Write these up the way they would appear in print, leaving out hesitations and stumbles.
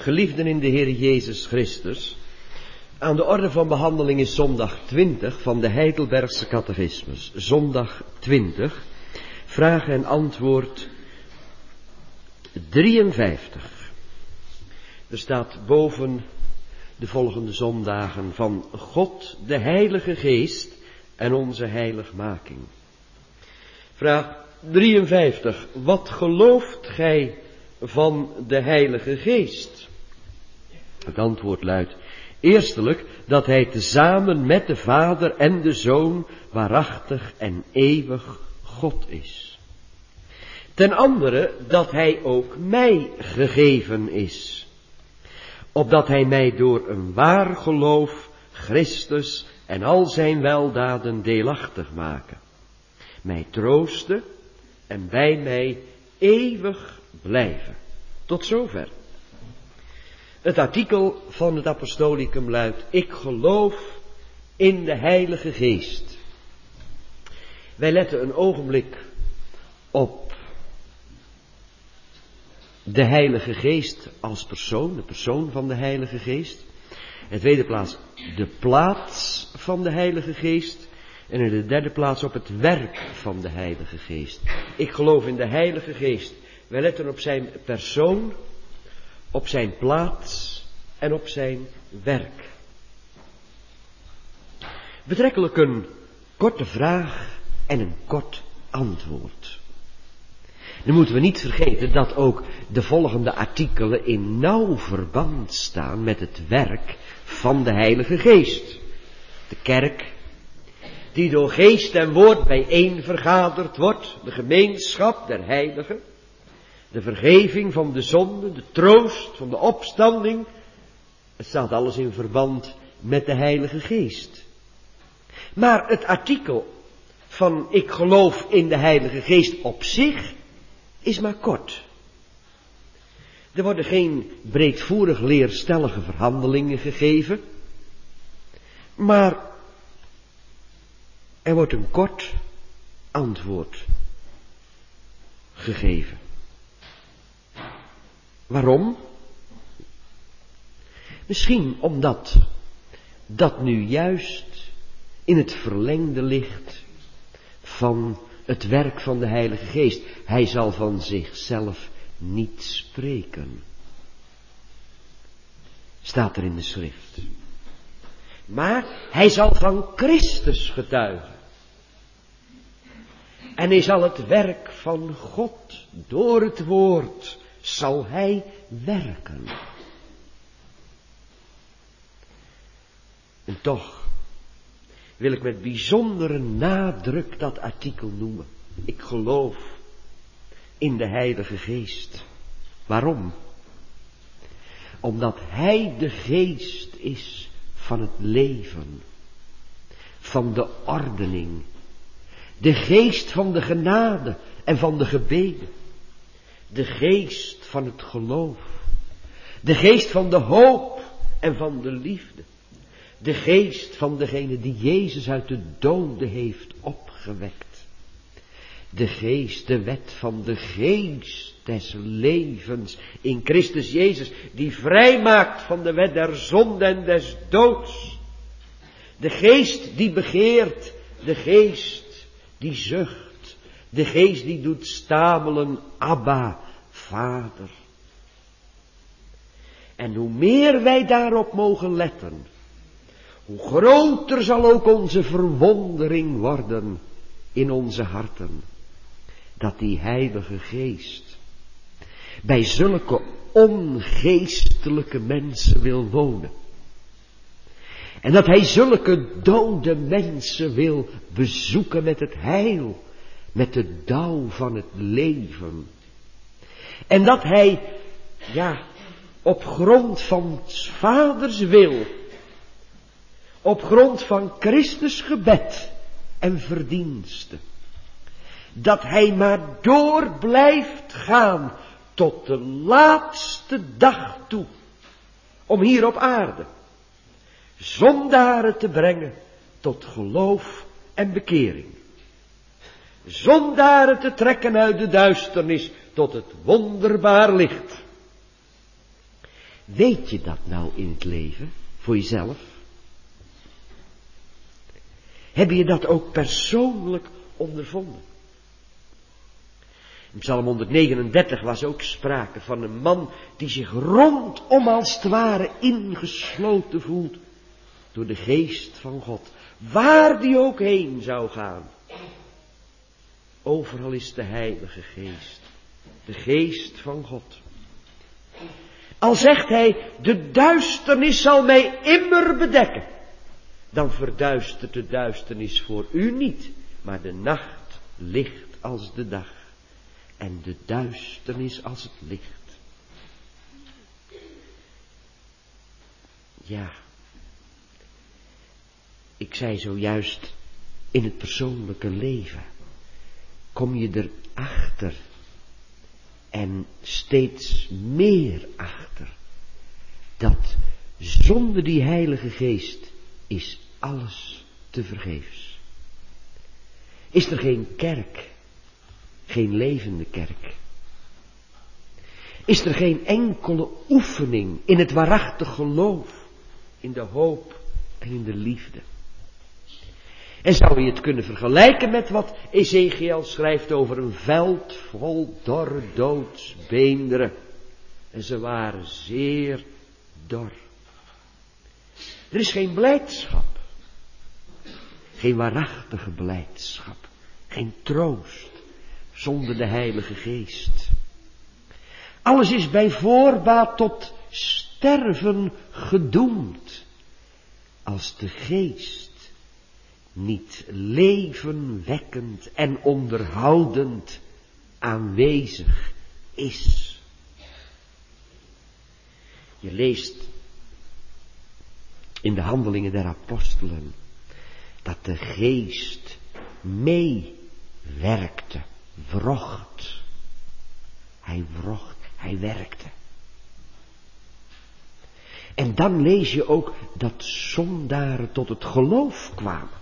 Geliefden in de Heer Jezus Christus, aan de orde van behandeling is zondag 20 van de Heidelbergse Catechismus. Zondag 20, vraag en antwoord 53. Er staat boven de volgende zondagen van God, de Heilige Geest en onze heiligmaking. Vraag 53. Wat gelooft gij van de Heilige Geest? Het antwoord luidt: eerstelijk dat hij tezamen met de Vader en de Zoon waarachtig en eeuwig God is. Ten andere dat hij ook mij gegeven is, opdat hij mij door een waar geloof Christus en al zijn weldaden deelachtig maken, mij troosten en bij mij eeuwig blijven. Tot zover. Het artikel van het apostolicum luidt: ik geloof in de Heilige Geest. Wij letten een ogenblik op de Heilige Geest als persoon, de persoon van de Heilige Geest. In de tweede plaats de plaats van de Heilige Geest. En in de derde plaats op het werk van de Heilige Geest. Ik geloof in de Heilige Geest. Wij letten op zijn persoon, op zijn plaats en op zijn werk. Betrekkelijk een korte vraag en een kort antwoord. Nu moeten we niet vergeten dat ook de volgende artikelen in nauw verband staan met het werk van de Heilige Geest. De kerk, die door geest en woord bijeen vergaderd wordt, de gemeenschap der heiligen, de vergeving van de zonde, de troost van de opstanding. Het staat alles in verband met de Heilige Geest. Maar het artikel van ik geloof in de Heilige Geest op zich is maar kort. Er worden geen breedvoerig leerstellige verhandelingen gegeven, maar er wordt een kort antwoord gegeven. Waarom? Misschien omdat dat nu juist in het verlengde ligt van het werk van de Heilige Geest. Hij zal van zichzelf niet spreken. Staat er in de schrift. Maar hij zal van Christus getuigen. En hij zal het werk van God door het woord zal hij werken. En toch wil ik met bijzondere nadruk dat artikel noemen. Ik geloof in de Heilige Geest. Waarom? Omdat hij de geest is van het leven, van de ordening, de geest van de genade en van de gebeden, de geest van het geloof, de geest van de hoop en van de liefde, de geest van degene die Jezus uit de doden heeft opgewekt, de geest, de wet van de geest des levens in Christus Jezus, die vrijmaakt van de wet der zonde en des doods, de geest die begeert, de geest die zucht, de geest die doet stamelen, Abba, Vader. En hoe meer wij daarop mogen letten, hoe groter zal ook onze verwondering worden in onze harten, dat die Heilige Geest bij zulke ongeestelijke mensen wil wonen. En dat hij zulke dode mensen wil bezoeken met het heil, met de dauw van het leven. En dat hij, op grond van 's Vaders wil, op grond van Christus gebed en verdienste, dat hij maar door blijft gaan tot de laatste dag toe, om hier op aarde zondaren te brengen tot geloof en bekering. Zondaren te trekken uit de duisternis tot het wonderbaar licht. Weet je dat nou in het leven, voor jezelf? Heb je dat ook persoonlijk ondervonden? In Psalm 139 was ook sprake van een man die zich rondom als het ware ingesloten voelt door de geest van God. Waar die ook heen zou gaan. Overal is de Heilige Geest. De geest van God. Al zegt hij, de duisternis zal mij immer bedekken. Dan verduistert de duisternis voor u niet. Maar de nacht licht als de dag. En de duisternis als het licht. Ja. Ik zei zojuist, in het persoonlijke leven kom je erachter en steeds meer achter dat zonder die Heilige Geest is alles tevergeefs. Is er geen kerk, geen levende kerk. Is er geen enkele oefening in het waarachtig geloof, in de hoop en in de liefde. En zou je het kunnen vergelijken met wat Ezechiel schrijft over een veld vol dorre doodsbeenderen. En ze waren zeer dor. Er is geen blijdschap. Geen waarachtige blijdschap. Geen troost zonder de Heilige Geest. Alles is bij voorbaat tot sterven gedoemd. Als de Geest niet levenwekkend en onderhoudend aanwezig is. Je leest in de Handelingen der Apostelen dat de Geest meewerkte, wrocht. Hij werkte. En dan lees je ook dat zondaren tot het geloof kwamen.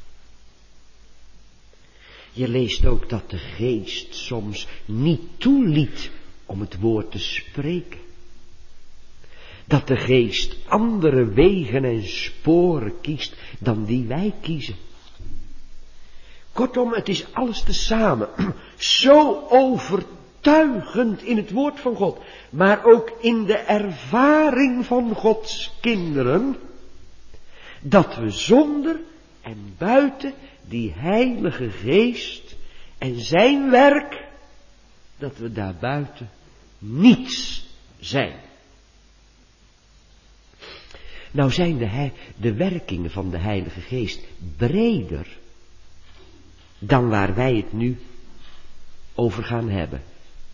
Je leest ook dat de Geest soms niet toeliet om het woord te spreken. Dat de Geest andere wegen en sporen kiest dan die wij kiezen. Kortom, het is alles tezamen zo overtuigend in het woord van God, maar ook in de ervaring van Gods kinderen, dat we zonder en buiten die Heilige Geest en zijn werk, dat we daarbuiten niets zijn. Nou zijn de werkingen van de Heilige Geest breder dan waar wij het nu over gaan hebben.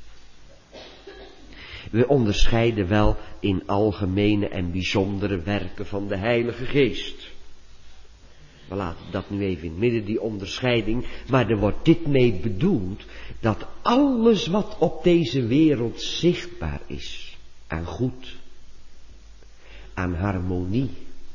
We onderscheiden wel in algemene en bijzondere werken van de Heilige Geest. We laten dat nu even in het midden, die onderscheiding. Maar er wordt dit mee bedoeld, dat alles wat op deze wereld zichtbaar is, aan goed, aan harmonie,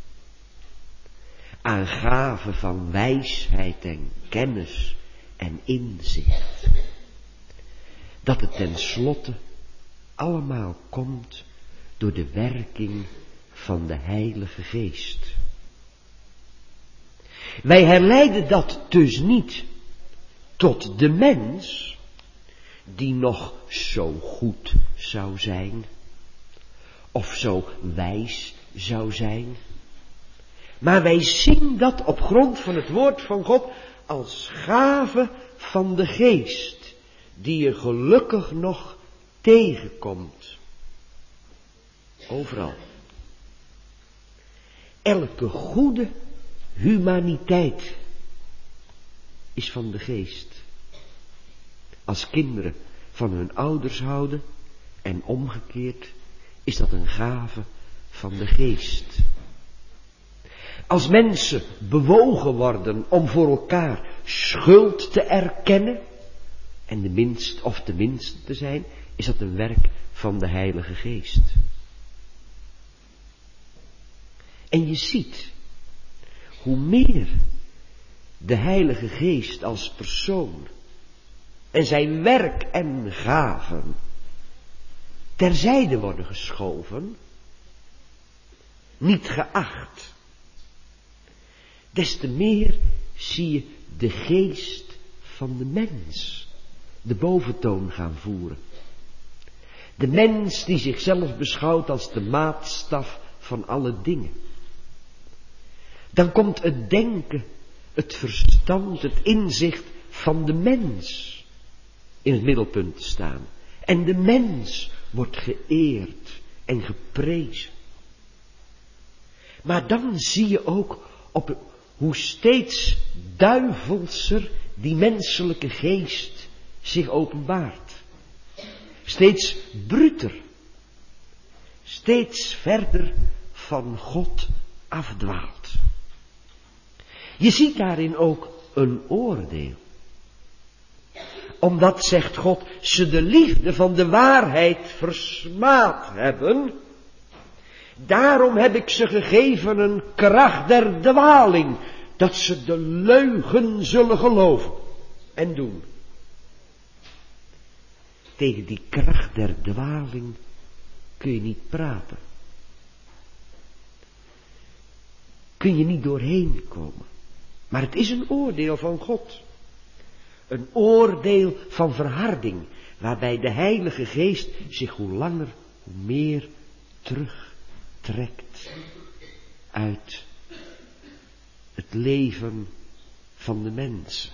aan gaven van wijsheid en kennis en inzicht, dat het tenslotte allemaal komt door de werking van de Heilige Geest. Wij herleiden dat dus niet tot de mens, die nog zo goed zou zijn, of zo wijs zou zijn. Maar wij zien dat op grond van het woord van God als gave van de Geest, die je gelukkig nog tegenkomt. Overal. Elke goede humaniteit is van de Geest. Als kinderen van hun ouders houden en omgekeerd, is dat een gave van de Geest. Als mensen bewogen worden om voor elkaar schuld te erkennen en de minste te zijn, is dat een werk van de Heilige Geest. En je ziet, hoe meer de Heilige Geest als persoon en zijn werk en gaven terzijde worden geschoven, niet geacht. Des te meer zie je de geest van de mens de boventoon gaan voeren. De mens die zichzelf beschouwt als de maatstaf van alle dingen. Dan komt het denken, het verstand, het inzicht van de mens in het middelpunt te staan. En de mens wordt geëerd en geprezen. Maar dan zie je ook hoe steeds duivelser die menselijke geest zich openbaart. Steeds bruter. Steeds verder van God afdwaalt. Je ziet daarin ook een oordeel. Omdat, zegt God, ze de liefde van de waarheid versmaad hebben. Daarom heb ik ze gegeven een kracht der dwaling. Dat ze de leugen zullen geloven en doen. Tegen die kracht der dwaling kun je niet praten. Kun je niet doorheen komen. Maar het is een oordeel van God. Een oordeel van verharding, waarbij de Heilige Geest zich hoe langer hoe meer terugtrekt uit het leven van de mensen.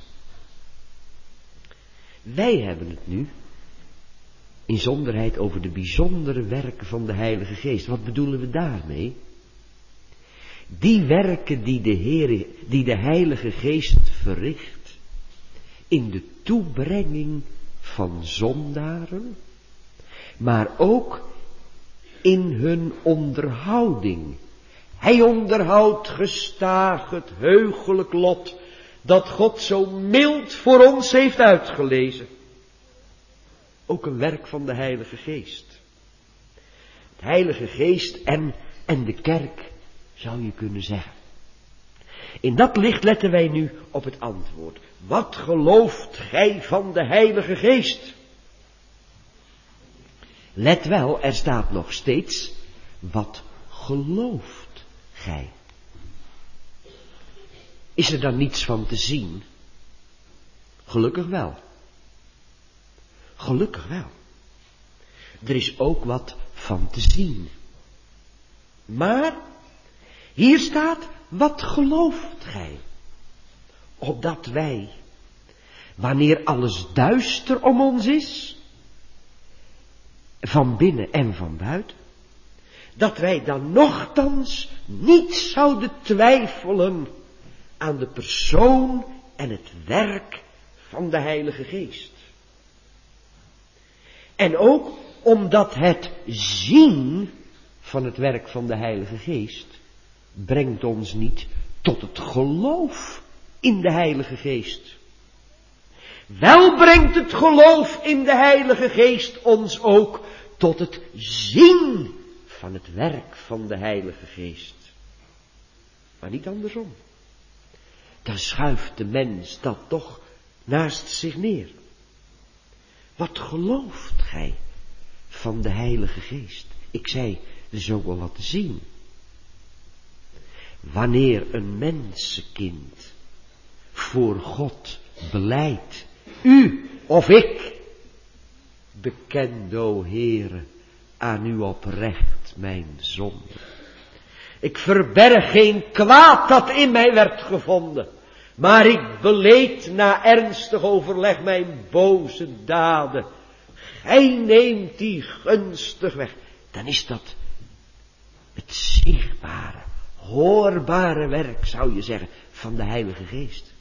Wij hebben het nu in zonderheid over de bijzondere werken van de Heilige Geest. Wat bedoelen we daarmee? Die werken die de Heilige Geest verricht in de toebrenging van zondaren, maar ook in hun onderhouding. Hij onderhoudt gestaag het heugelijk lot dat God zo mild voor ons heeft uitgelezen. Ook een werk van de Heilige Geest. De Heilige Geest en de kerk, zou je kunnen zeggen. In dat licht letten wij nu op het antwoord. Wat gelooft gij van de Heilige Geest? Let wel, er staat nog steeds, wat gelooft gij? Is er dan niets van te zien? Gelukkig wel. Gelukkig wel. Er is ook wat van te zien. Maar, hier staat, wat gelooft gij? Opdat wij, wanneer alles duister om ons is, van binnen en van buiten, dat wij dan nochtans niet zouden twijfelen aan de persoon en het werk van de Heilige Geest. En ook omdat het zien van het werk van de Heilige Geest brengt ons niet tot het geloof in de Heilige Geest. Wel brengt het geloof in de Heilige Geest ons ook tot het zien van het werk van de Heilige Geest. Maar niet andersom. Dan schuift de mens dat toch naast zich neer. Wat gelooft gij van de Heilige Geest? Ik zei, er is ook wel wat te zien. Wanneer een mensenkind voor God belijdt, u of ik, bekend, o Heere, aan u oprecht mijn zonde. Ik verberg geen kwaad dat in mij werd gevonden, maar ik beleed na ernstig overleg mijn boze daden. Gij neemt die gunstig weg. Dan is dat het zichtbare, hoorbare werk, zou je zeggen, van de Heilige Geest.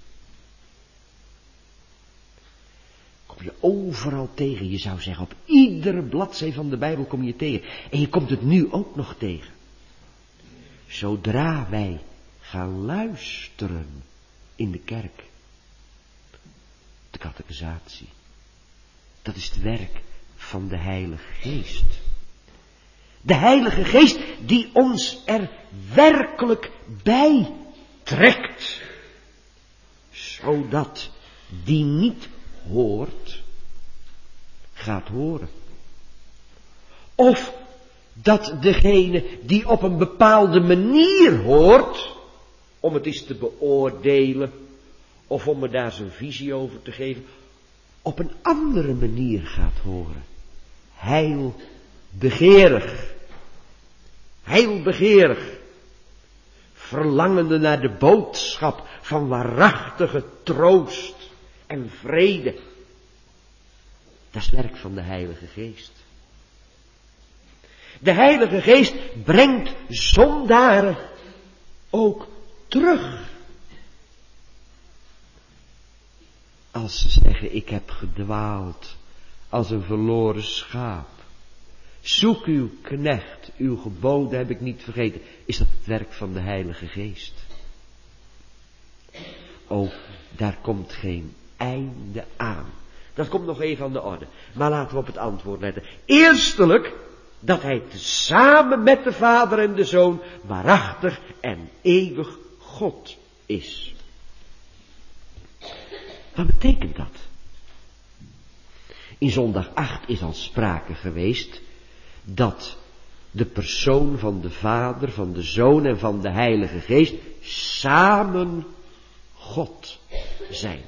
Kom je overal tegen, je zou zeggen, op iedere bladzij van de Bijbel kom je tegen. En je komt het nu ook nog tegen. Zodra wij gaan luisteren in de kerk, de catechisatie, dat is het werk van de Heilige Geest. De Heilige Geest die ons er werkelijk bij trekt, zodat die niet hoort, gaat horen. Of dat degene die op een bepaalde manier hoort, om het eens te beoordelen, of om er daar zijn visie over te geven, op een andere manier gaat horen. Heilbegeerig. Heilbegeerig. Verlangende naar de boodschap van waarachtige troost en vrede. Dat is werk van de Heilige Geest. De Heilige Geest brengt zondaren ook terug. Als ze zeggen, ik heb gedwaald als een verloren schaap. Zoek uw knecht, uw geboden heb ik niet vergeten. Is dat het werk van de Heilige Geest? Oh, daar komt geen einde aan. Dat komt nog even aan de orde. Maar laten we op het antwoord letten. Eerstelijk, dat hij tezamen met de Vader en de Zoon waarachtig en eeuwig God is. Wat betekent dat? In zondag 8 is al sprake geweest dat de persoon van de Vader, van de Zoon en van de Heilige Geest samen God zijn.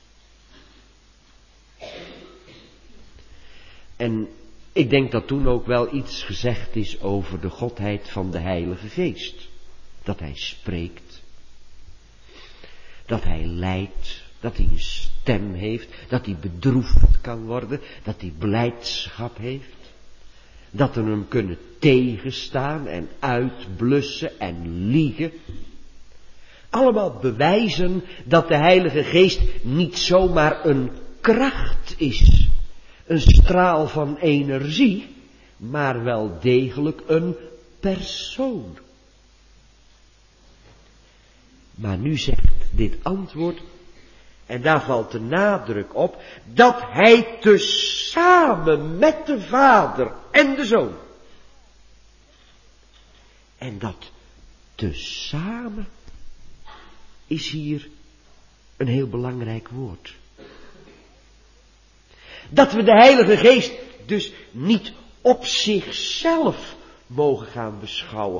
En ik denk dat toen ook wel iets gezegd is over de Godheid van de Heilige Geest. Dat hij spreekt, dat hij leidt, dat hij een stem heeft, dat hij bedroefd kan worden, dat hij blijdschap heeft. Dat we hem kunnen tegenstaan en uitblussen en liegen. Allemaal bewijzen dat de Heilige Geest niet zomaar een kracht is. Een straal van energie, maar wel degelijk een persoon. Maar nu zegt dit antwoord, en daar valt de nadruk op, dat hij tezamen met de Vader en de Zoon. En dat tezamen is hier een heel belangrijk woord. Dat we de Heilige Geest dus niet op zichzelf mogen gaan beschouwen.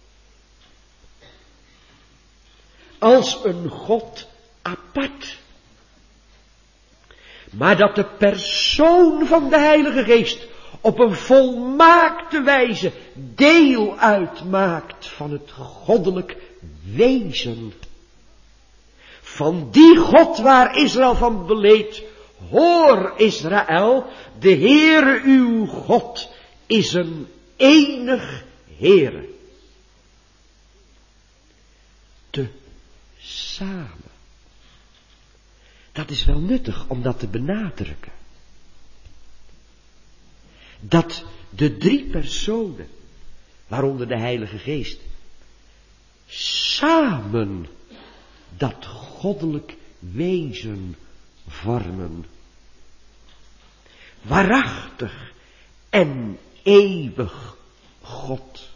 Als een God apart. Maar dat de persoon van de Heilige Geest op een volmaakte wijze deel uitmaakt van het goddelijk wezen. Van die God waar Israël van beleed, hoor Israël, de Heere uw God is een enig Heere. Tezamen. Dat is wel nuttig om dat te benadrukken. Dat de drie personen, waaronder de Heilige Geest, samen dat goddelijk wezen vormen. Waarachtig en eeuwig God.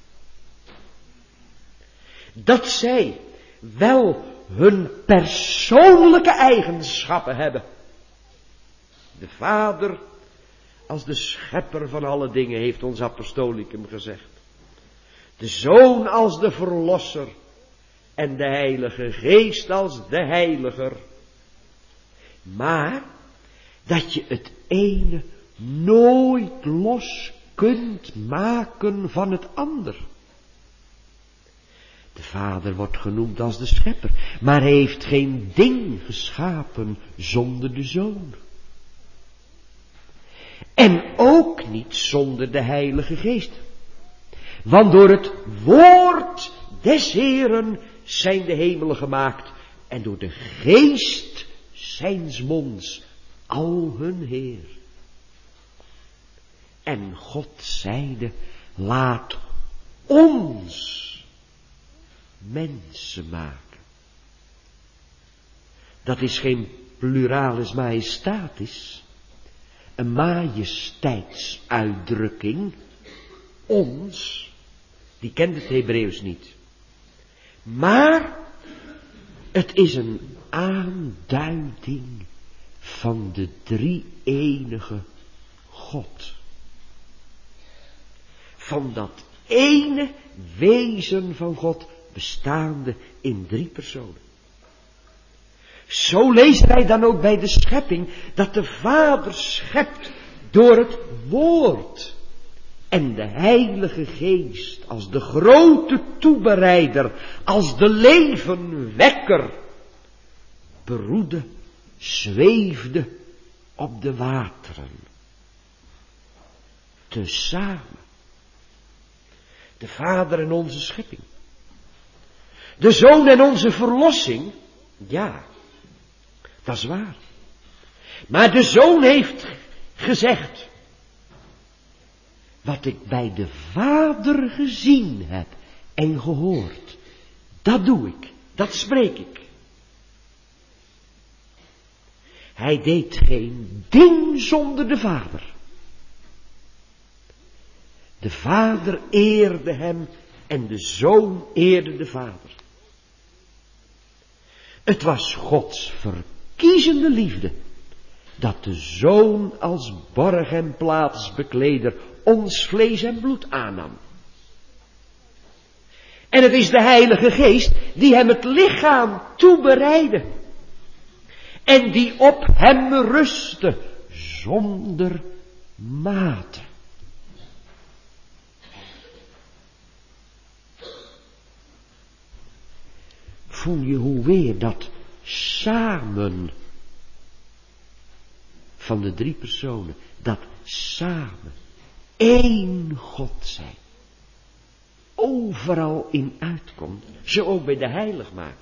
Dat zij wel hun persoonlijke eigenschappen hebben. De Vader als de schepper van alle dingen, heeft ons apostolicum gezegd. De Zoon als de verlosser en de Heilige Geest als de heiliger. Maar dat je het ene nooit los kunt maken van het ander. De Vader wordt genoemd als de schepper, maar hij heeft geen ding geschapen zonder de Zoon. En ook niet zonder de Heilige Geest. Want door het woord des Heeren zijn de hemelen gemaakt, en door de geest zijns monds al hun Heer. En God zeide, laat ons mensen maken. Dat is geen pluralis majestatis, een majesteitsuitdrukking. Ons, die kent het Hebreeuws niet. Maar het is een aanduiding van de drie-enige God. van dat ene wezen van God, bestaande in 3 personen. Zo lezen wij dan ook bij de schepping, dat de Vader schept door het woord. En de Heilige Geest als de grote toebereider, als de levenwekker, beroedde, zweefde op de wateren. Tezamen. De Vader en onze schepping. De Zoon en onze verlossing. Ja, dat is waar. Maar de Zoon heeft gezegd: wat ik bij de Vader gezien heb en gehoord, dat doe ik, dat spreek ik. Hij deed geen ding zonder de Vader. De Vader eerde hem en de Zoon eerde de Vader. Het was Gods verkiezende liefde dat de Zoon als borg en plaatsbekleder ons vlees en bloed aannam. En het is de Heilige Geest die hem het lichaam toebereidde. En die op hem rustte zonder mate. Voel je hoe weer dat samen van de 3 personen, dat samen één God zijn, overal in uitkomt, zo ook bij de heiligmaking.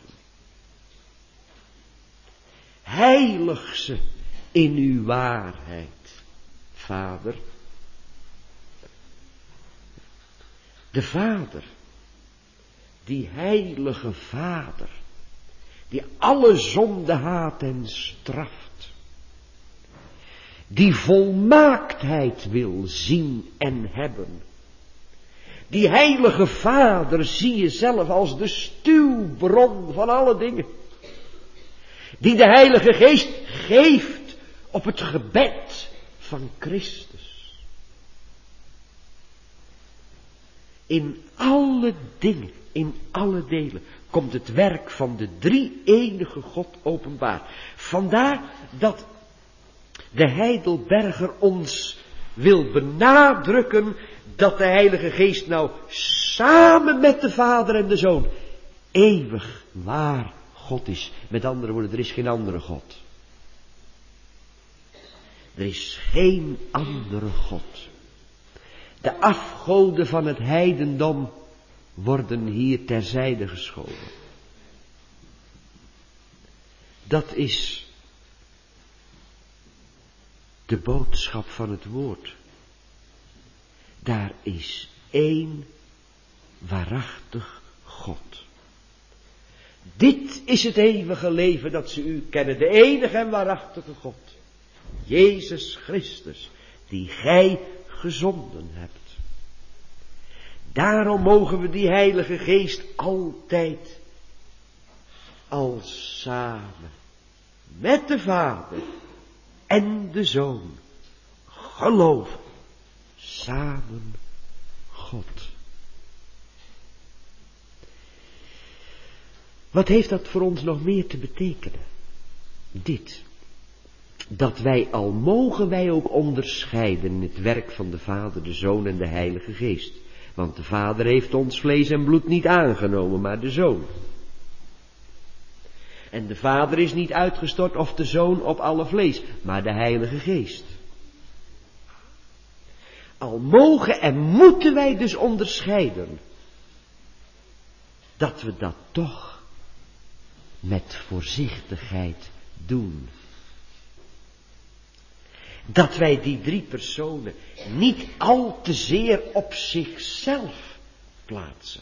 Heilig ze in uw waarheid, Vader. De Vader, die heilige Vader, die alle zonde haat en straft, die volmaaktheid wil zien en hebben. Die heilige Vader zie je zelf als de stuwbron van alle dingen. Die de Heilige Geest geeft op het gebed van Christus. In alle dingen, in alle delen, komt het werk van de 3-enige God openbaar. Vandaar dat de Heidelberger ons wil benadrukken dat de Heilige Geest nou samen met de Vader en de Zoon eeuwig waar God is. Met andere woorden, er is geen andere God. Er is geen andere God. De afgoden van het heidendom worden hier terzijde geschoven. Dat is de boodschap van het woord. Daar is één waarachtig God. Dit is het eeuwige leven dat ze u kennen, de enige en waarachtige God. Jezus Christus, die gij gezonden hebt. Daarom mogen we die Heilige Geest altijd als samen met de Vader en de Zoon geloven. Samen God. Wat heeft dat voor ons nog meer te betekenen? Dit. Dat wij al mogen wij ook onderscheiden in het werk van de Vader, de Zoon en de Heilige Geest. Want de Vader heeft ons vlees en bloed niet aangenomen, maar de Zoon. En de Vader is niet uitgestort of de Zoon op alle vlees, maar de Heilige Geest. Al mogen en moeten wij dus onderscheiden, dat we dat toch met voorzichtigheid doen. Dat wij die 3 personen niet al te zeer op zichzelf plaatsen.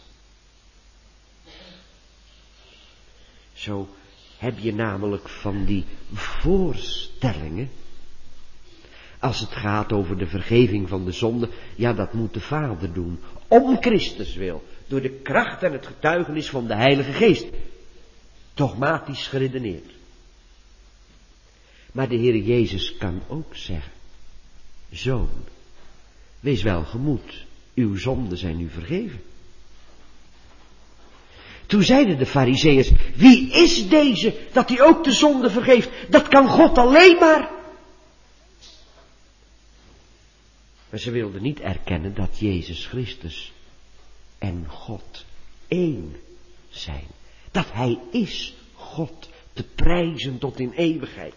Zo heb je namelijk van die voorstellingen, als het gaat over de vergeving van de zonde, ja, dat moet de Vader doen, om Christus wil, door de kracht en het getuigenis van de Heilige Geest. Dogmatisch geredeneerd. Maar de Heer Jezus kan ook zeggen: Zoon, wees welgemoed, uw zonden zijn u vergeven. Toen zeiden de Farizeeërs, wie is deze dat hij ook de zonde vergeeft? Dat kan God alleen maar. Maar ze wilden niet erkennen dat Jezus Christus en God één zijn. Dat Hij is God, te prijzen tot in eeuwigheid.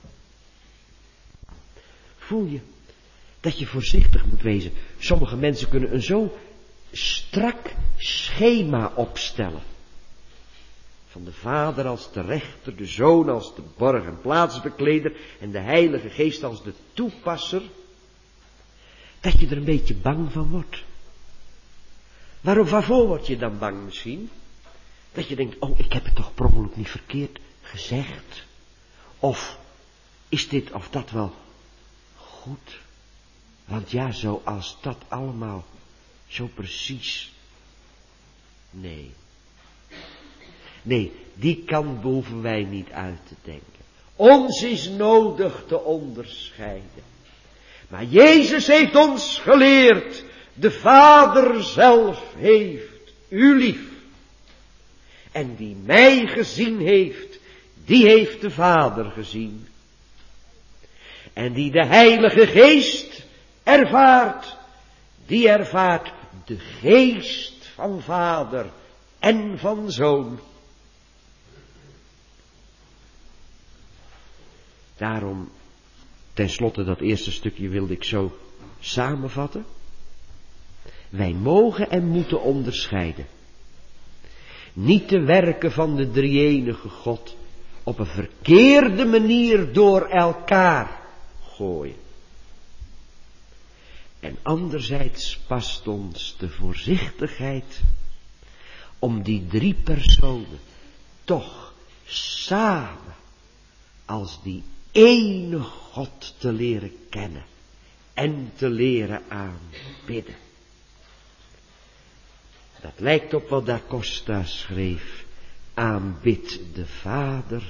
Voel je dat je voorzichtig moet wezen. Sommige mensen kunnen een zo strak schema opstellen. Van de Vader als de rechter, de Zoon als de borg- en plaatsbekleder en de Heilige Geest als de toepasser. Dat je er een beetje bang van wordt. Waarvoor word je dan bang misschien? Dat je denkt, oh, ik heb het toch per ongeluk niet verkeerd gezegd. Of is dit of dat wel goed? Want ja, zoals dat allemaal, zo precies. Nee, die kant behoeven wij niet uit te denken. Ons is nodig te onderscheiden. Maar Jezus heeft ons geleerd, de Vader zelf heeft u lief. En wie mij gezien heeft, die heeft de Vader gezien. En die de Heilige Geest ervaart, die ervaart de Geest van Vader en van Zoon. Daarom, tenslotte dat eerste stukje wilde ik zo samenvatten. Wij mogen en moeten onderscheiden. Niet de werken van de drie-enige God op een verkeerde manier door elkaar gooien. En anderzijds past ons de voorzichtigheid om die drie personen toch samen als die ene God te leren kennen en te leren aanbidden. Dat lijkt op wat Da Costa schreef. Aanbid de Vader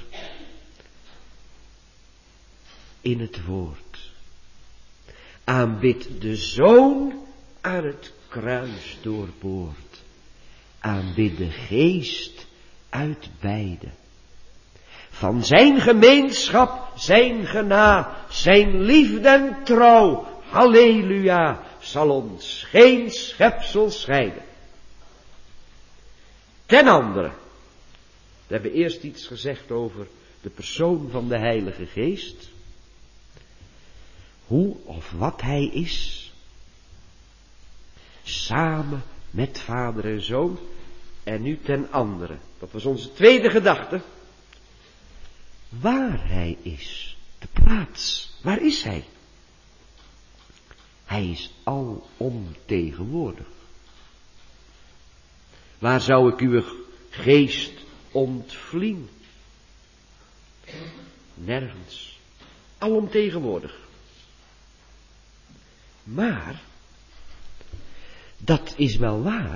in het woord. Aanbid de Zoon aan het kruis doorboord. Aanbid de Geest uit beide. Van zijn gemeenschap, zijn genade, zijn liefde en trouw, halleluja, zal ons geen schepsel scheiden. Ten andere, we hebben eerst iets gezegd over de persoon van de Heilige Geest. Hoe of wat hij is. Samen met Vader en Zoon. En nu ten andere, dat was onze tweede gedachte. Waar hij is, de plaats, waar is hij? Hij is alomtegenwoordig. Waar zou ik uw geest ontvlien? Nergens. Alomtegenwoordig. Maar, dat is wel waar.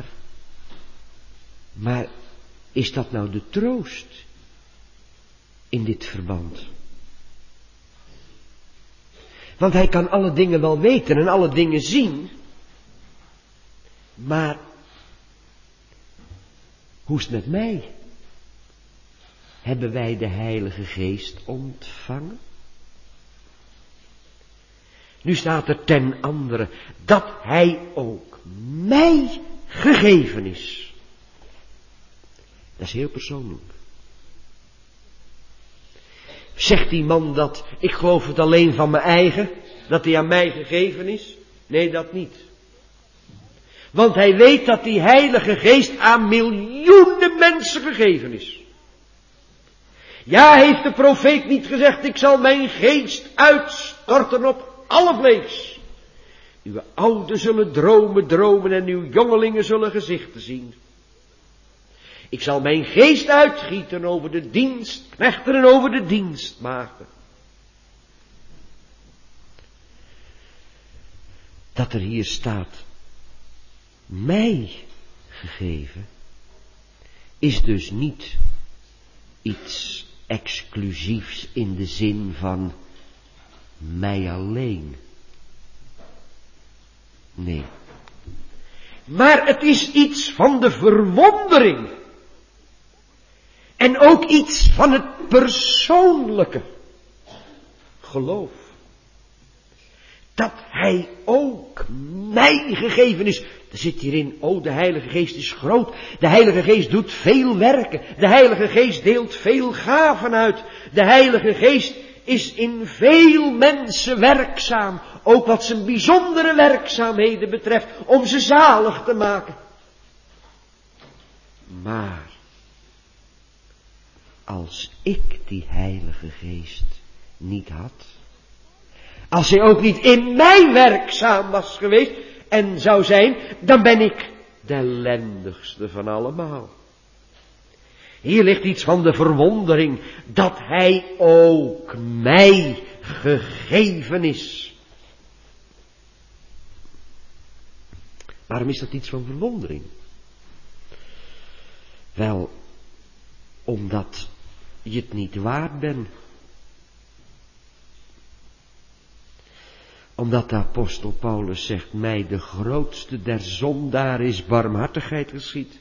Maar is dat nou de troost in dit verband? Want hij kan alle dingen wel weten en alle dingen zien. Maar hoe is het met mij? Hebben wij de Heilige Geest ontvangen? Nu staat er ten andere dat hij ook mij gegeven is. Dat is heel persoonlijk. Zegt die man dat, ik geloof het alleen van mijn eigen, dat hij aan mij gegeven is? Nee, dat niet. Want hij weet dat die Heilige Geest aan miljoenen mensen gegeven is. Ja, heeft de profeet niet gezegd, ik zal mijn geest uitstorten op alle vlees. Uw ouden zullen dromen en uw jongelingen zullen gezichten zien. Ik zal mijn geest uitgieten over de dienstknechten en over de dienstmaagden. Dat er hier staat, mij gegeven, is dus niet iets exclusiefs in de zin van mij alleen. Nee. Maar het is iets van de verwondering. En ook iets van het persoonlijke geloof. Dat hij ook mij gegeven is. Er zit hierin, de Heilige Geest is groot. De Heilige Geest doet veel werken. De Heilige Geest deelt veel gaven uit. De Heilige Geest is in veel mensen werkzaam. Ook wat zijn bijzondere werkzaamheden betreft. Om ze zalig te maken. Maar als ik die Heilige Geest niet had. Als hij ook niet in mij werkzaam was geweest en zou zijn, dan ben ik de ellendigste van allemaal. Hier ligt iets van de verwondering dat hij ook mij gegeven is. Waarom is dat iets van verwondering? Wel, omdat je het niet waard bent. Omdat de apostel Paulus zegt, mij de grootste der zondaren is barmhartigheid geschied.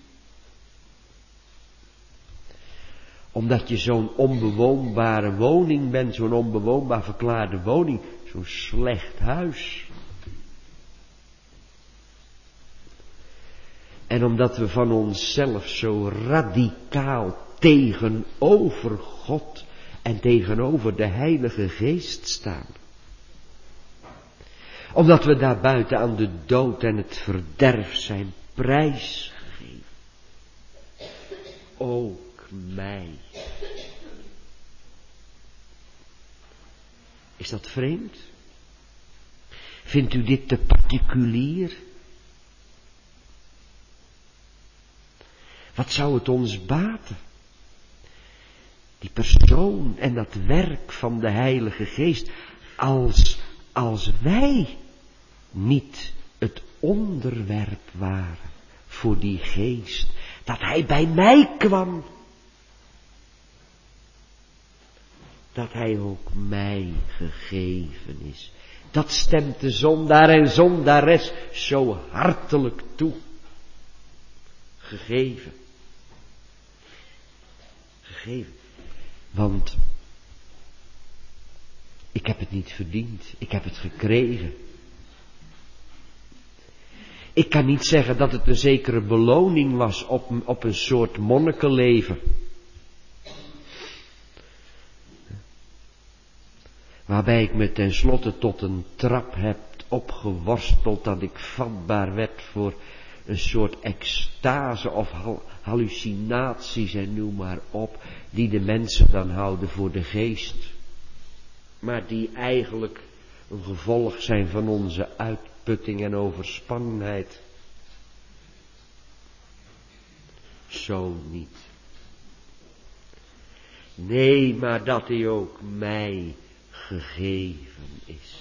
Omdat je zo'n onbewoonbare woning bent, zo'n onbewoonbaar verklaarde woning, zo'n slecht huis. En omdat we van onszelf zo radicaal tegenover God en tegenover de Heilige Geest staan. Omdat we daar buiten aan de dood en het verderf zijn prijsgegeven. Ook mij. Is dat vreemd? Vindt u dit te particulier? Wat zou het ons baten? Die persoon en dat werk van de Heilige Geest, als wij niet het onderwerp waren voor die Geest, dat hij bij mij kwam, dat hij ook mij gegeven is. Dat stemt de zondaar en zondares zo hartelijk toe. Gegeven. Want ik heb het niet verdiend. Ik heb het gekregen. Ik kan niet zeggen dat het een zekere beloning was op een soort monnikenleven. Waarbij ik me tenslotte tot een trap heb opgeworsteld dat ik vatbaar werd voor een soort extase of hallucinaties en noem maar op, die de mensen dan houden voor de geest. Maar die eigenlijk een gevolg zijn van onze uitputting en overspannenheid. Zo niet. Nee, maar dat hij ook mij gegeven is.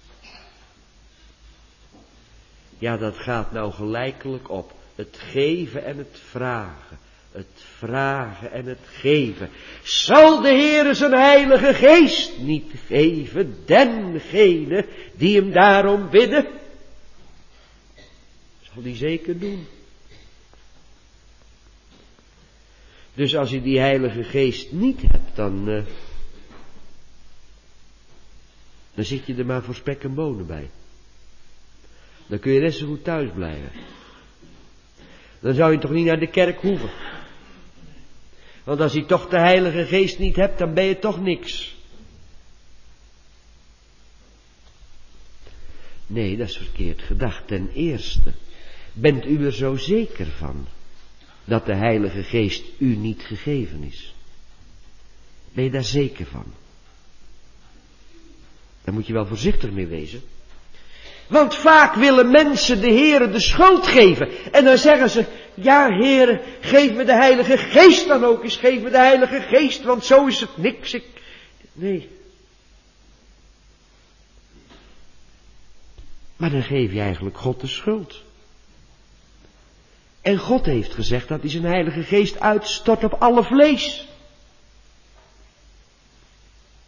Ja, dat gaat nou gelijkelijk op. Het geven en het vragen. Het vragen en het geven. Zal de Heere zijn Heilige Geest niet geven, dengene die hem daarom bidden? Zal hij zeker doen. Dus als je die Heilige Geest niet hebt, dan zit je er maar voor spek en bonen bij. Dan kun je net zo goed thuis blijven. Dan zou je toch niet naar de kerk hoeven. Want als je toch de Heilige Geest niet hebt, dan ben je toch niks. Nee, dat is verkeerd gedacht. Ten eerste, bent u er zo zeker van dat de Heilige Geest u niet gegeven is? Ben je daar zeker van? Daar moet je wel voorzichtig mee wezen. Want vaak willen mensen de Heere de schuld geven. En dan zeggen ze, ja Heere, geef me de Heilige Geest dan ook eens. Geef me de Heilige Geest, want zo is het niks. Nee. Maar dan geef je eigenlijk God de schuld. En God heeft gezegd dat hij zijn Heilige Geest uitstort op alle vlees.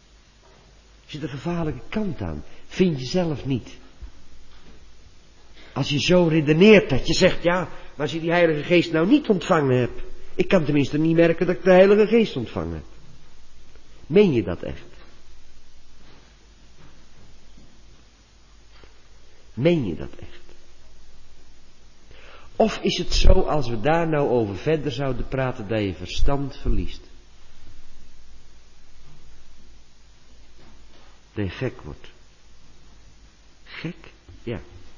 Er zit een gevaarlijke kant aan. Vind je zelf niet? Als je zo redeneert dat je zegt, ja, maar als je die Heilige Geest nou niet ontvangen hebt. Ik kan tenminste niet merken dat ik de Heilige Geest ontvangen heb. Meen je dat echt? Meen je dat echt? Of is het zo, als we daar nou over verder zouden praten, dat je verstand verliest? Dat je gek wordt. Gek? Ja.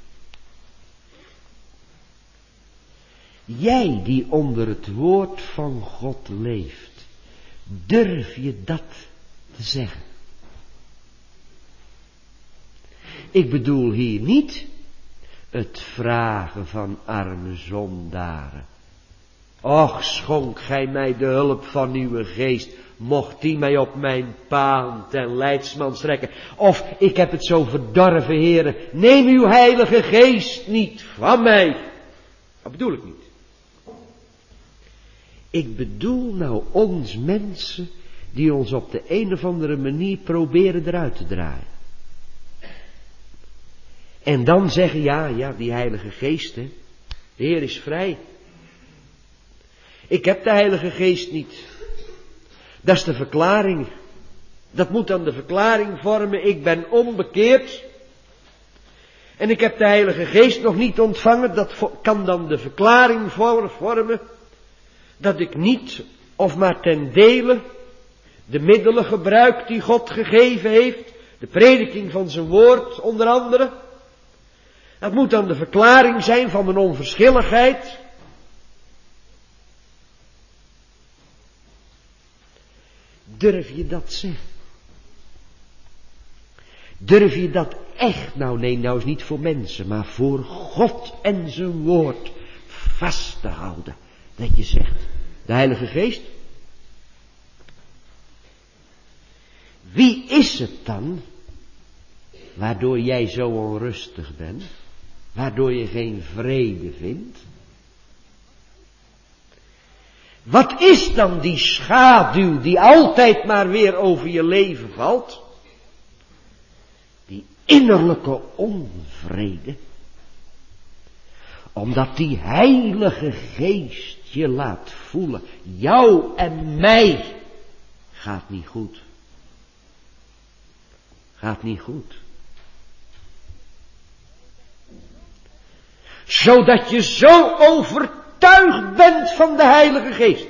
Jij die onder het woord van God leeft, durf je dat te zeggen? Ik bedoel hier niet het vragen van arme zondaren. Och, schonk gij mij de hulp van uw geest, mocht die mij op mijn paan ten leidsman strekken. Of, ik heb het zo verdorven, heren, neem uw Heilige Geest niet van mij. Dat bedoel ik niet. Ik bedoel nou ons mensen die ons op de een of andere manier proberen eruit te draaien. En dan zeggen, ja, die Heilige Geest, hè, de Heer is vrij. Ik heb de Heilige Geest niet. Dat is de verklaring. Dat moet dan de verklaring vormen, ik ben onbekeerd. En ik heb de Heilige Geest nog niet ontvangen, dat kan dan de verklaring vormen dat ik niet, of maar ten dele, de middelen gebruik die God gegeven heeft, de prediking van zijn woord onder andere. Dat moet dan de verklaring zijn van mijn onverschilligheid. Durf je dat zeggen? Durf je dat echt, nou is niet voor mensen, maar voor God en zijn woord vast te houden? Dat je zegt, de Heilige Geest. Wie is het dan, waardoor jij zo onrustig bent? Waardoor je geen vrede vindt? Wat is dan die schaduw die altijd maar weer over je leven valt? Die innerlijke onvrede. Omdat die Heilige Geest je laat voelen, jou en mij gaat niet goed. Gaat niet goed. Zodat je zo overtuigd bent van de Heilige Geest.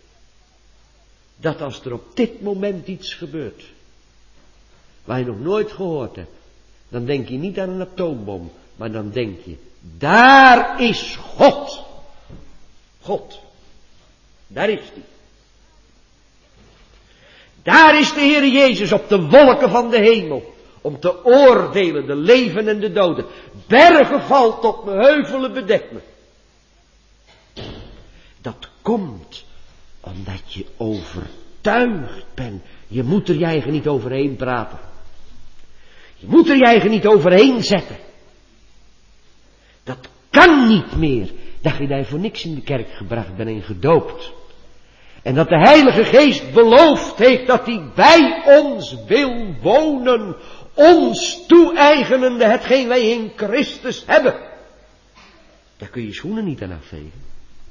Dat als er op dit moment iets gebeurt, waar je nog nooit gehoord hebt, dan denk je niet aan een atoombom, maar dan denk je, daar is God. God. Daar is hij. Daar is de Heer Jezus op de wolken van de hemel. Om te oordelen de leven en de doden. Bergen valt tot me, heuvelen bedekt me. Dat komt omdat je overtuigd bent. Je moet er je eigen niet overheen praten. Je moet er je eigen niet overheen zetten. Dat kan niet meer. Dat je daar voor niks in de kerk gebracht bent en gedoopt. En dat de Heilige Geest beloofd heeft dat hij bij ons wil wonen. Ons toe-eigenende hetgeen wij in Christus hebben. Daar kun je schoenen niet aan afvegen.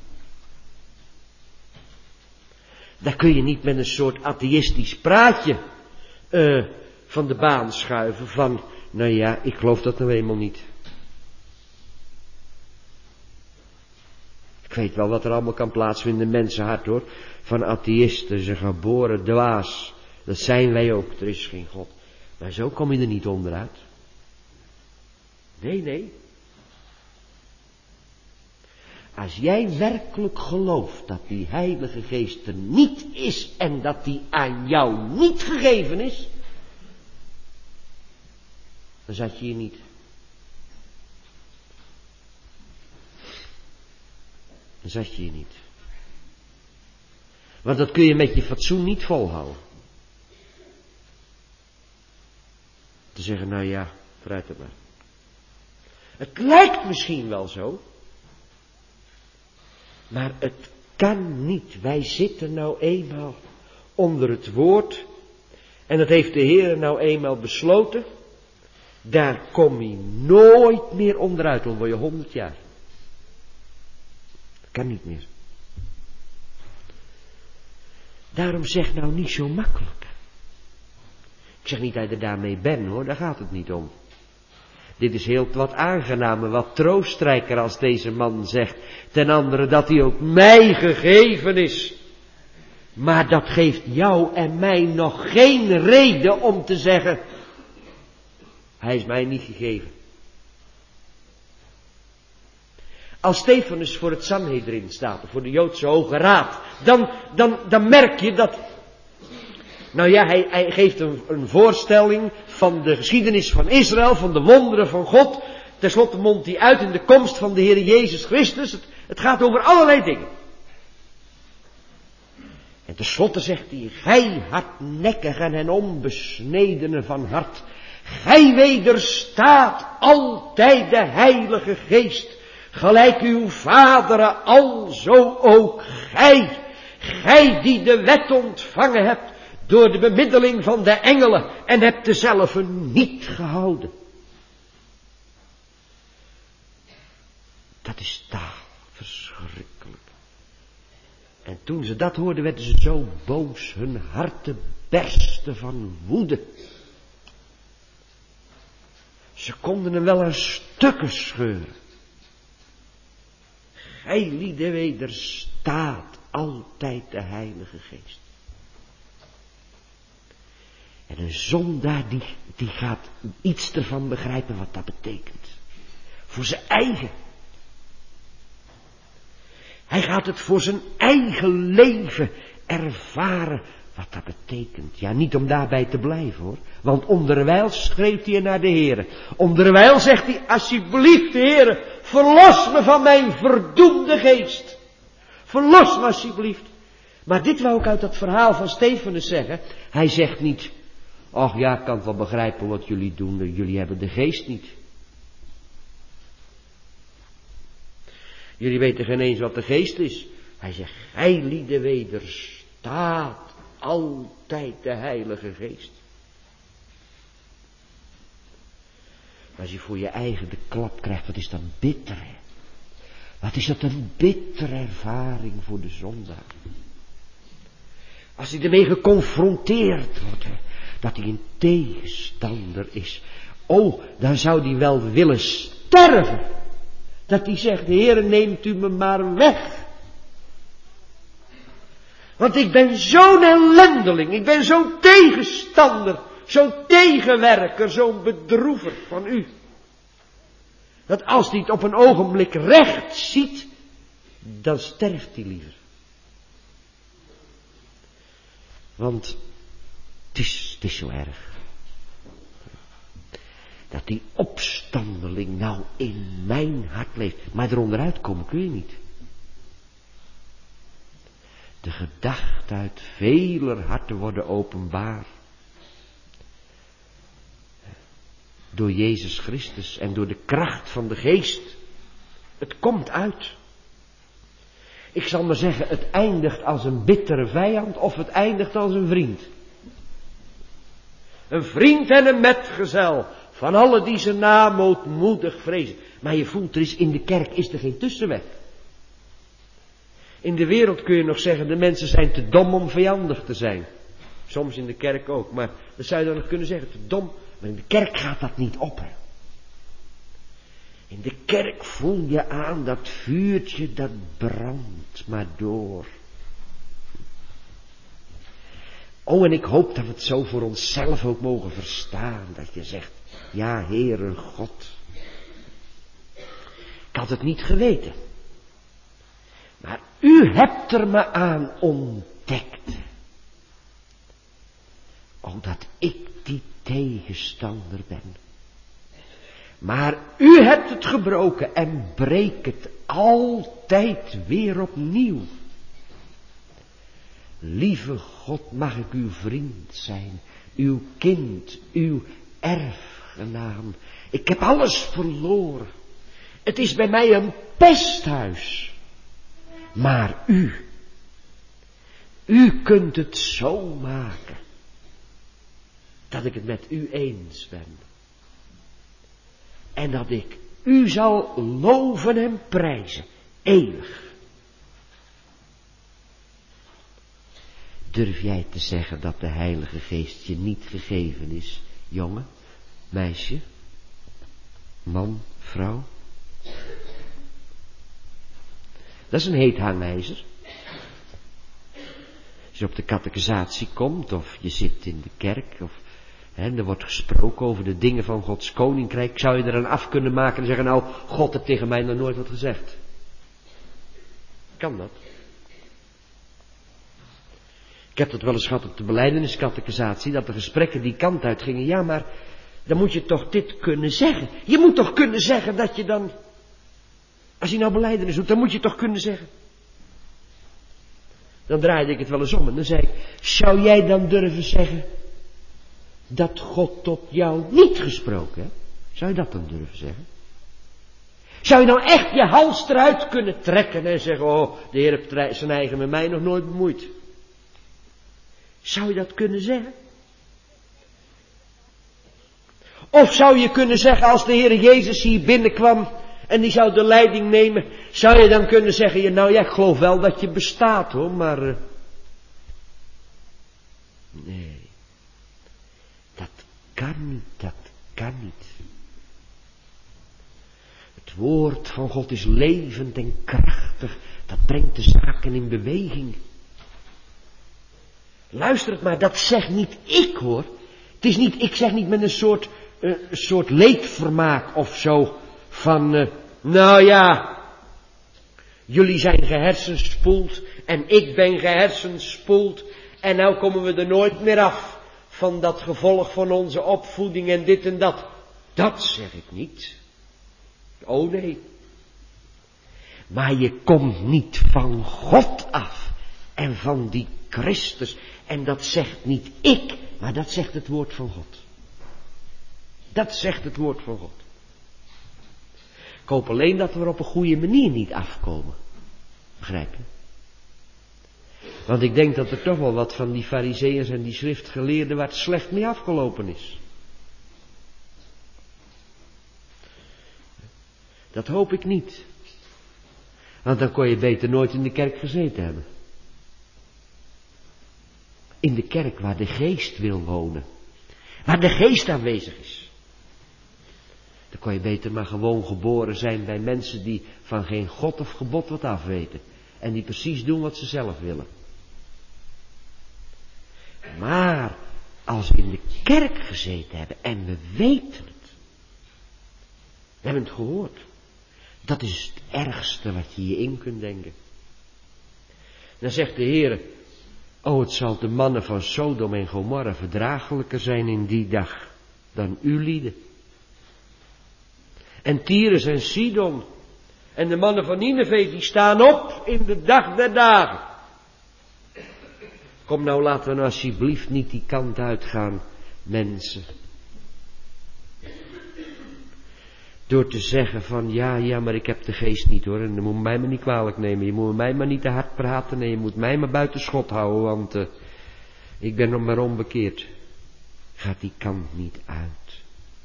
Daar kun je niet met een soort atheïstisch praatje van de baan schuiven van, nou ja, ik geloof dat nou eenmaal niet. Ik weet wel wat er allemaal kan plaatsvinden in mensenhart hoor. Van atheïsten, ze geboren dwaas. Dat zijn wij ook, er is geen God. Maar zo kom je er niet onderuit. Nee. Als jij werkelijk gelooft dat die Heilige Geest er niet is en dat die aan jou niet gegeven is, dan zat je hier niet. Dan zat je hier niet. Want dat kun je met je fatsoen niet volhouden. Te zeggen, nou ja, vooruit het maar. Het lijkt misschien wel zo. Maar het kan niet. Wij zitten nou eenmaal onder het woord. En dat heeft de Heer nou eenmaal besloten. Daar kom je nooit meer onderuit, al word je 100 jaar. Dat kan niet meer. Daarom zeg nou niet zo makkelijk. Ik zeg niet dat je er daarmee bent hoor, daar gaat het niet om. Dit is heel wat aangenamer, wat troostrijker als deze man zegt. Ten andere dat hij ook mij gegeven is. Maar dat geeft jou en mij nog geen reden om te zeggen, hij is mij niet gegeven. Als Stefanus voor het Sanhedrin staat, of voor de Joodse Hoge Raad, dan merk je dat, nou ja, hij geeft een voorstelling van de geschiedenis van Israël, van de wonderen van God. Ten slotte mondt hij uit in de komst van de Heer Jezus Christus. Het gaat over allerlei dingen. En tenslotte zegt hij, gij hardnekkigen en onbesnedenen van hart, gij wederstaat altijd de Heilige Geest, gelijk uw vaderen, alzo ook gij. Gij die de wet ontvangen hebt door de bemiddeling van de engelen en hebt dezelve niet gehouden. Dat is taal, verschrikkelijk. En toen ze dat hoorden, werden ze zo boos, hun harten bersten van woede. Ze konden hem wel aan stukken scheuren. Gij lieden wederstaat altijd de Heilige Geest. En een zondaar die gaat iets ervan begrijpen wat dat betekent. Voor zijn eigen. Hij gaat het voor zijn eigen leven ervaren wat dat betekent. Ja, niet om daarbij te blijven hoor. Want onderwijl schreeuwt hij naar de Heere. Onderwijl zegt hij, alsjeblieft Heere, verlos me van mijn verdoemde geest. Verlos me alsjeblieft. Maar dit wou ik uit dat verhaal van Stefanus zeggen. Hij zegt niet, ach ja, ik kan wel begrijpen wat jullie doen, jullie hebben de geest niet. Jullie weten geen eens wat de geest is. Hij zegt, gij lieden wederstaat altijd de Heilige Geest. Als je voor je eigen de klap krijgt, wat is dat bitter, hè? Wat is dat een bittere ervaring voor de zondaar. Als hij ermee geconfronteerd wordt, hè, dat hij een tegenstander is. Oh, dan zou hij wel willen sterven. Dat hij zegt, Heere, neemt u me maar weg. Want ik ben zo'n ellendeling, ik ben zo'n tegenstander, zo'n tegenwerker, zo'n bedroever van u. Dat als hij het op een ogenblik recht ziet, dan sterft hij liever. Want het is zo erg. Dat die opstandeling nou in mijn hart leeft. Maar eronderuit komen kun je niet. De gedachten uit veler harten worden openbaar. Door Jezus Christus en door de kracht van de geest. Het komt uit. Ik zal maar zeggen, het eindigt als een bittere vijand of het eindigt als een vriend. Een vriend en een metgezel van alle die zijn naam ootmoedig vrezen. Maar je voelt, in de kerk is er geen tussenweg. In de wereld kun je nog zeggen, de mensen zijn te dom om vijandig te zijn. Soms in de kerk ook, maar dat zou je dan nog kunnen zeggen, te dom. Maar in de kerk gaat dat niet op. Hè. In de kerk voel je aan dat vuurtje dat brandt maar door. Oh, en ik hoop dat we het zo voor onszelf ook mogen verstaan. Dat je zegt, ja, Heere God. Ik had het niet geweten. Maar u hebt er me aan ontdekt. Oh, dat ik die tegenstander ben. Maar u hebt het gebroken en breekt het altijd weer opnieuw. Lieve God, mag ik uw vriend zijn, uw kind, uw erfgenaam. Ik heb alles verloren. Het is bij mij een pesthuis. Maar u kunt het zo maken dat ik het met u eens ben. En dat ik u zal loven en prijzen, eeuwig. Durf jij te zeggen dat de Heilige Geest je niet gegeven is, jongen, meisje, man, vrouw? Dat is een heet hangijzer. Als je op de catechisatie komt, of je zit in de kerk, of er wordt gesproken over de dingen van Gods koninkrijk, zou je er aan af kunnen maken en zeggen, nou, God heeft tegen mij nog nooit wat gezegd. Kan dat? Ik heb dat wel eens gehad op de belijdeniscatechisatie, dat de gesprekken die kant uit gingen. Ja, maar dan moet je toch dit kunnen zeggen. Je moet toch kunnen zeggen dat je dan, als je nou belijdenis doet, dan moet je toch kunnen zeggen. Dan draaide ik het wel eens om en dan zei ik, zou jij dan durven zeggen dat God tot jou niet gesproken heeft? Zou je dat dan durven zeggen? Zou je nou echt je hals eruit kunnen trekken en zeggen, oh, de Heer heeft zijn eigen met mij nog nooit bemoeid? Zou je dat kunnen zeggen? Of zou je kunnen zeggen, als de Heer Jezus hier binnenkwam en die zou de leiding nemen, zou je dan kunnen zeggen, nou ja, ik geloof wel dat je bestaat hoor, maar nee, dat kan niet. Het woord van God is levend en krachtig, dat brengt de zaken in beweging. Luister het maar, dat zegt niet ik hoor. Het is niet, ik zeg niet met een soort leedvermaak of zo van, nou ja, jullie zijn gehersenspoeld en ik ben gehersenspoeld en nou komen we er nooit meer af van dat gevolg van onze opvoeding en dit en dat. Dat zeg ik niet. Oh nee. Maar je komt niet van God af en van die Christus. En dat zegt niet ik, maar dat zegt het woord van God. Dat zegt het woord van God. Ik hoop alleen dat we er op een goede manier niet afkomen. Begrijp je? Want ik denk dat er toch wel wat van die farizeeërs en die schriftgeleerden waar het slecht mee afgelopen is. Dat hoop ik niet. Want dan kon je beter nooit in de kerk gezeten hebben. In de kerk waar de geest wil wonen. Waar de geest aanwezig is. Dan kon je beter maar gewoon geboren zijn bij mensen die van geen God of gebod wat afweten. En die precies doen wat ze zelf willen. Maar als we in de kerk gezeten hebben en we weten het. We hebben het gehoord. Dat is het ergste wat je je in kunt denken. Dan zegt de Heer, oh, het zal de mannen van Sodom en Gomorra verdraaglijker zijn in die dag dan uw lieden. En Tyrus en Sidon en de mannen van Nineve, die staan op in de dag der dagen. Kom nou, laten we nou alsjeblieft niet die kant uitgaan, mensen. Door te zeggen van, ja, maar ik heb de geest niet hoor. En dan moet je mij maar niet kwalijk nemen. Je moet mij maar niet te hard praten. Nee, je moet mij maar buiten schot houden. Want ik ben nog maar onbekeerd. Gaat die kant niet uit.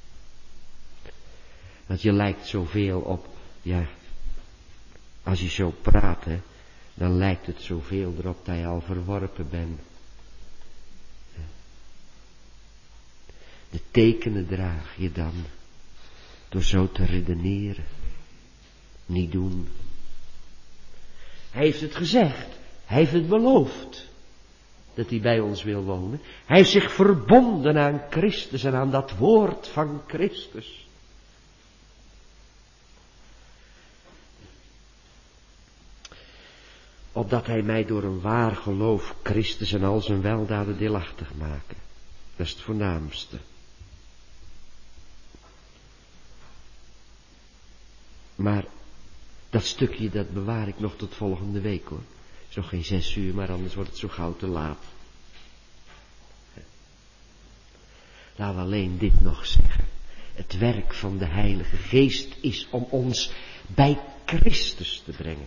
Want je lijkt zoveel op, ja, als je zo praat, hè, dan lijkt het zoveel erop dat je al verworpen bent. De tekenen draag je dan. Door zo te redeneren. Niet doen. Hij heeft het gezegd. Hij heeft het beloofd. Dat hij bij ons wil wonen. Hij heeft zich verbonden aan Christus en aan dat woord van Christus. Opdat hij mij door een waar geloof Christus en al zijn weldaden deelachtig maken. Dat is het voornaamste. Maar dat stukje, dat bewaar ik nog tot volgende week hoor. Het is nog geen 6 uur, maar anders wordt het zo gauw te laat. Laten we alleen dit nog zeggen. Het werk van de Heilige Geest is om ons bij Christus te brengen.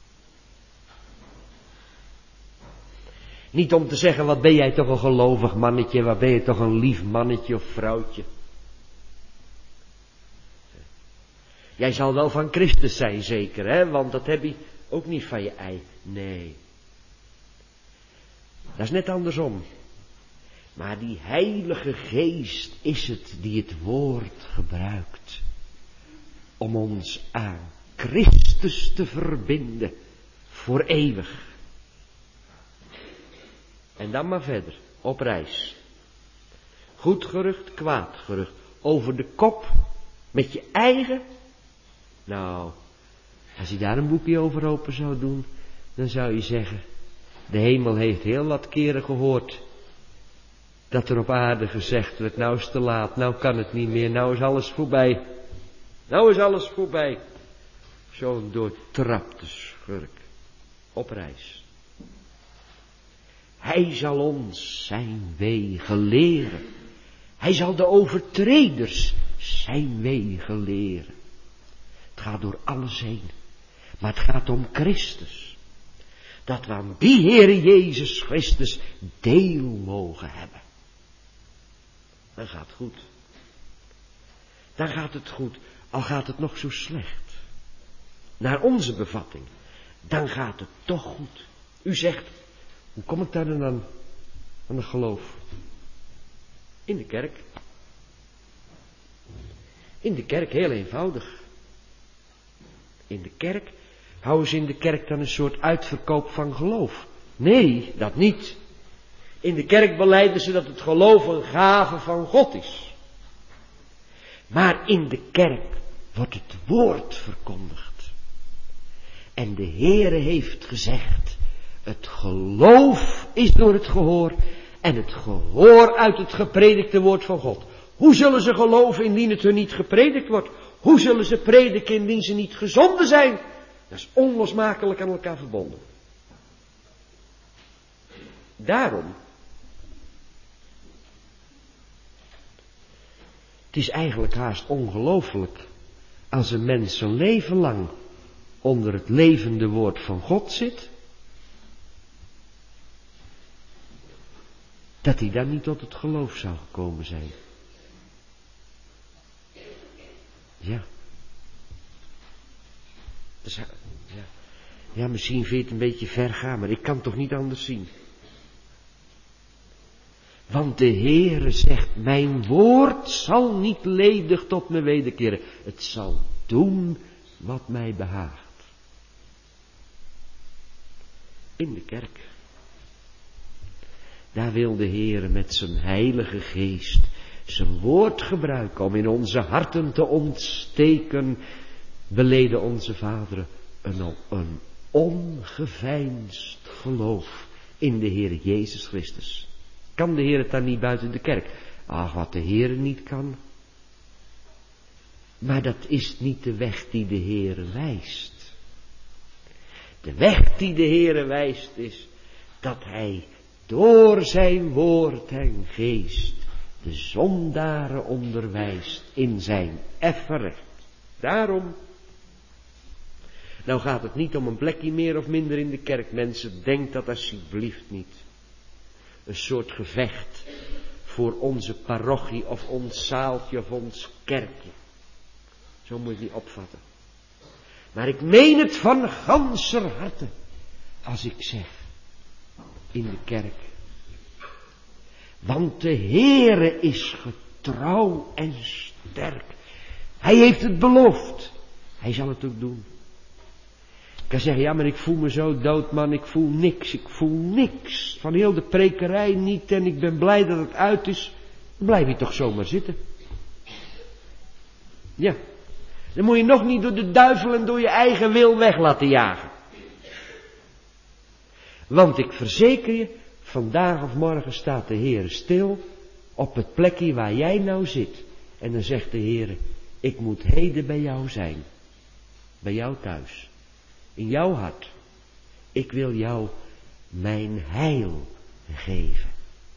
Niet om te zeggen, wat ben jij toch een gelovig mannetje, wat ben je toch een lief mannetje of vrouwtje. Jij zal wel van Christus zijn zeker, hè? Want dat heb je ook niet van je ei. Nee. Dat is net andersom. Maar die Heilige Geest is het die het woord gebruikt. Om ons aan Christus te verbinden. Voor eeuwig. En dan maar verder. Op reis. Goed gerucht, kwaad gerucht. Over de kop. Met je eigen. Nou. Als je daar een boekje over open zou doen. Dan zou je zeggen. De hemel heeft heel wat keren gehoord. Dat er op aarde gezegd werd. Nou is het te laat. Nou kan het niet meer. Nou is alles voorbij. Nou is alles voorbij. Zo'n doortrapte schurk. Op reis. Hij zal ons zijn wegen leren. Hij zal de overtreders zijn wegen leren. Het gaat door alles heen. Maar het gaat om Christus. Dat we aan die Heere Jezus Christus deel mogen hebben. Dan gaat het goed. Dan gaat het goed. Al gaat het nog zo slecht. Naar onze bevatting. Dan gaat het toch goed. U zegt, hoe kom ik daar dan aan het geloof? In de kerk. In de kerk, heel eenvoudig. In de kerk. Houden ze in de kerk dan een soort uitverkoop van geloof? Nee, dat niet. In de kerk belijden ze dat het geloof een gave van God is. Maar in de kerk wordt het woord verkondigd. En de Heere heeft gezegd, het geloof is door het gehoor en het gehoor uit het gepredikte woord van God. Hoe zullen ze geloven indien het hun niet gepredikt wordt? Hoe zullen ze prediken indien ze niet gezonden zijn? Dat is onlosmakelijk aan elkaar verbonden. Daarom. Het is eigenlijk haast ongelooflijk als een mens zijn leven lang onder het levende woord van God zit, dat hij dan niet tot het geloof zou gekomen zijn. Ja. Dus, ja, misschien vind je het een beetje ver gaan, maar ik kan het toch niet anders zien. Want de Heere zegt, mijn woord zal niet ledig tot me wederkeren. Het zal doen wat mij behaagt. In de kerk. Daar wil de Heere met zijn heilige geest zijn woord gebruiken om in onze harten te ontsteken. Beleden onze vaderen een ongeveinsd geloof in de Heer Jezus Christus. Kan de Heer het dan niet buiten de kerk? Ach, wat de Heer niet kan. Maar dat is niet de weg die de Heer wijst. De weg die de Heer wijst is dat Hij door zijn woord en geest de zondaren onderwijst in zijn effen recht. Daarom. Nou gaat het niet om een plekje meer of minder in de kerk. Mensen, denk dat alsjeblieft niet. Een soort gevecht voor onze parochie of ons zaaltje of ons kerkje. Zo moet je het niet opvatten. Maar ik meen het van ganser harte als ik zeg in de kerk. Want de Heere is getrouw en sterk. Hij heeft het beloofd. Hij zal het ook doen. Ik kan zeggen, ja, maar ik voel me zo dood, man. Ik voel niks. Van heel de prekerij niet. En ik ben blij dat het uit is. Dan blijf je toch zomaar zitten. Ja. Dan moet je nog niet door de duivel en door je eigen wil weg laten jagen. Want ik verzeker je, vandaag of morgen staat de Heere stil op het plekje waar jij nou zit. En dan zegt de Heere, ik moet heden bij jou zijn. Bij jou thuis. In jouw hart. Ik wil jou mijn heil geven.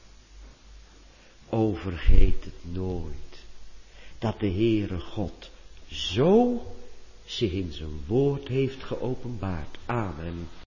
Overgeet het nooit. Dat de Heere God zo zich in zijn woord heeft geopenbaard. Amen.